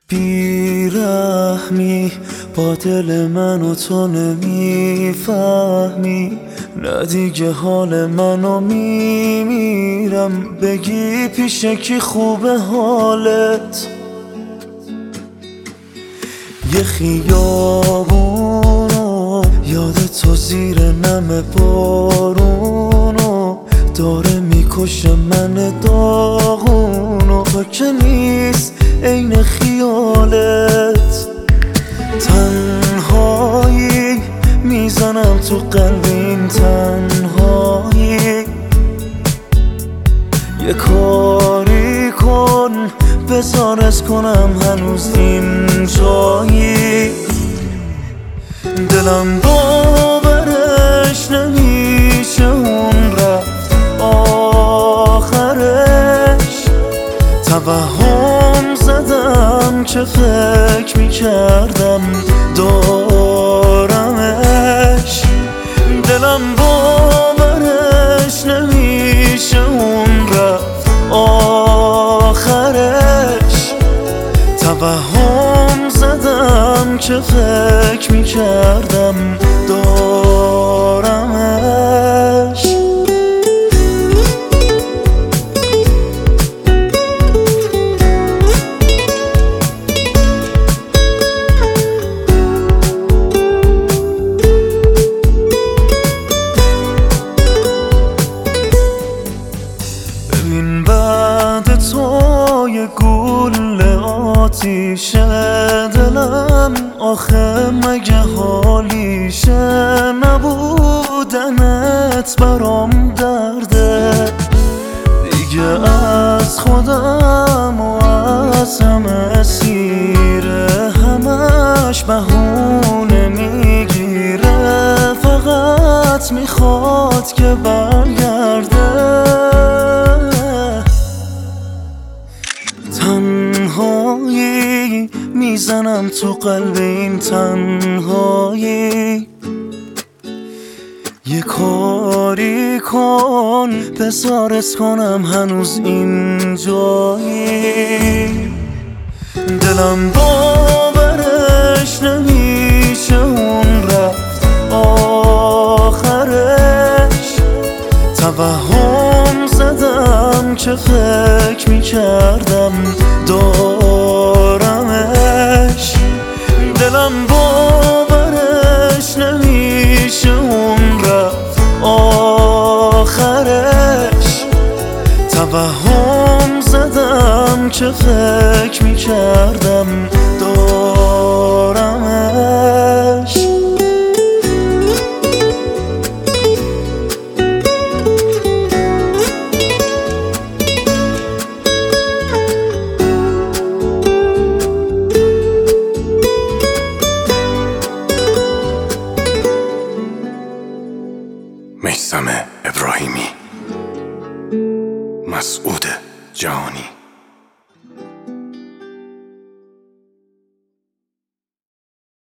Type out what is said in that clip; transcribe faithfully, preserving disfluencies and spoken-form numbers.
بیرحمی با دل من و تو نمیفهمی، نه دیگه حال منو میمیرم. بگی پیش کی خوبه حالت؟ یه خیابونو یاد تو زیر نم بارونو داره میکشه من داغونو. تو که نیست عین خیالت، تنهایی میزنم تو قلب این تنهایی. یه کاری کن بذار از کنم هنوز این جایی. دلم باورش نمیشه اون رفت آخرش. توهم زدم که فکر میکردم دارمش. دلم باورش نمیشه اون رفت آخرش. توهم زدم که فکر میکردم دارمش. ببین بعد تو یه گوله آتیشه دلم، آخه مگه حالیشه؟ نبودنت برام درده دیگه، از خودم و از همه سیره. همش بهونه میگیره، فقط میخواد که برگرده. تنهایی میزنم تو قلب این تنهایی. یه کاری کن بذارت کنم هنوز این جایی. دلم باورش نمیشه اون رفت آخرش. توهم زدم که فکر میکردم دارمش. دلم باورش نمیشه اون رفت آخرش. توهم زدم که فکر میکردم دارمش. میثم ابراهیمی، مسعود جهانی.